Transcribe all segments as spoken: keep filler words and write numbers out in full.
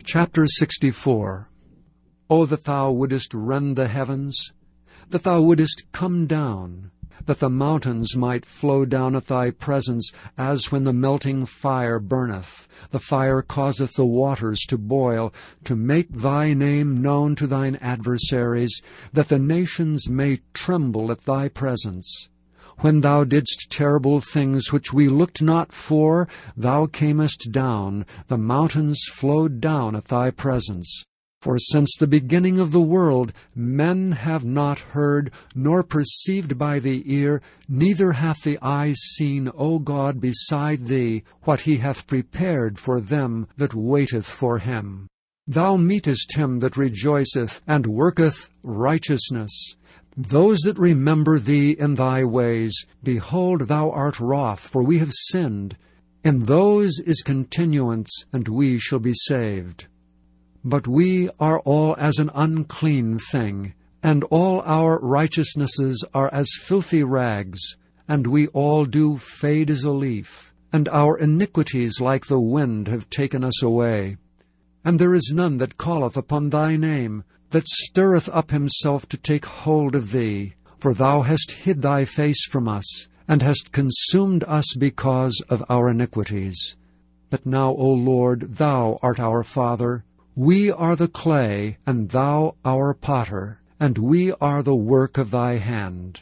Chapter sixty-four. O that thou wouldest rend the heavens, that thou wouldest come down, that the mountains might flow down at thy presence, as when the melting fire burneth, the fire causeth the waters to boil, to make thy name known to thine adversaries, that the nations may tremble at thy presence. When thou didst terrible things which we looked not for, thou camest down, the mountains flowed down at thy presence. For since the beginning of the world men have not heard, nor perceived by the ear, neither hath the eye seen, O God, beside thee, what he hath prepared for them that waiteth for him. Thou meetest him that rejoiceth, and worketh righteousness. Those that remember thee in thy ways, behold, thou art wroth, for we have sinned. In those is continuance, and we shall be saved. But we are all as an unclean thing, and all our righteousnesses are as filthy rags, and we all do fade as a leaf, and our iniquities like the wind have taken us away. And there is none that calleth upon thy name, that stirreth up himself to take hold of thee. For thou hast hid thy face from us, and hast consumed us because of our iniquities. But now, O Lord, thou art our Father. We are the clay, and thou our potter, and we are the work of thy hand.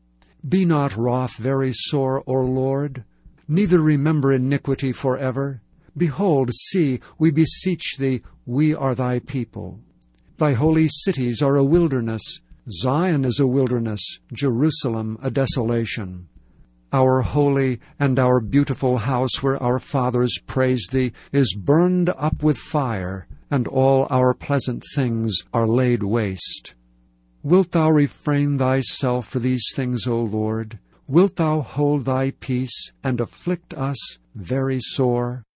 Be not wroth very sore, O Lord, neither remember iniquity forever. Behold, see, we beseech thee, we are thy people. Thy holy cities are a wilderness. Zion is a wilderness, Jerusalem a desolation. Our holy and our beautiful house where our fathers praised thee is burned up with fire, and all our pleasant things are laid waste. Wilt thou refrain thyself for these things, O Lord? Wilt thou hold thy peace, and afflict us very sore?